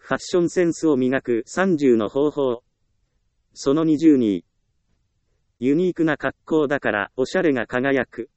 ファッションセンスを磨く30の方法。その20に、ユニークな格好だからおしゃれが輝く。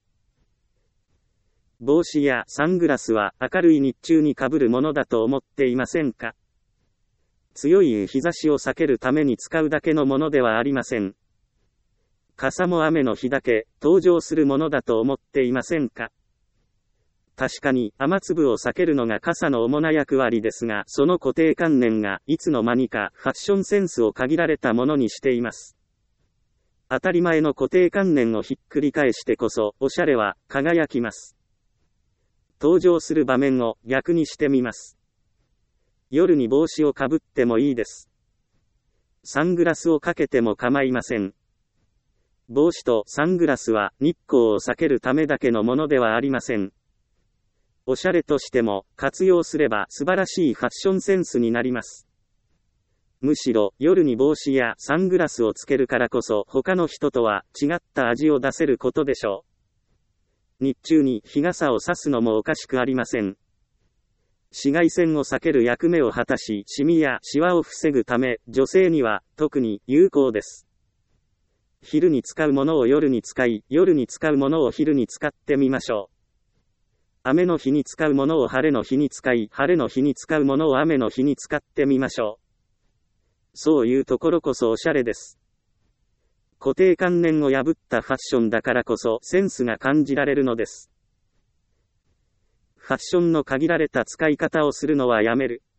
帽子やサングラスは明るい日中にかぶるものだと思っていませんか？強い日差しを避けるために使うだけのものではありません。傘も雨の日だけ登場するものだと思っていませんか？確かに雨粒を避けるのが傘の主な役割ですが、その固定観念がいつの間にかファッションセンスを限られたものにしています。当たり前の固定観念をひっくり返してこそ、おしゃれは輝きます。登場する場面を逆にしてみます。夜に帽子をかぶってもいいです。サングラスをかけても構いません。帽子とサングラスは日光を避けるためだけのものではありません。おしゃれとしても活用すれば素晴らしいファッションセンスになります。むしろ夜に帽子やサングラスをつけるからこそ他の人とは違った味を出せることでしょう。日中に日傘を差すのもおかしくありません。紫外線を避ける役目を果たし、シミやシワを防ぐため、女性には特に有効です。昼に使うものを夜に使い、夜に使うものを昼に使ってみましょう。雨の日に使うものを晴れの日に使い、晴れの日に使うものを雨の日に使ってみましょう。そういうところこそおしゃれです。固定観念を破ったファッションだからこそセンスが感じられるのです。ファッションの限られた使い方をするのはやめる。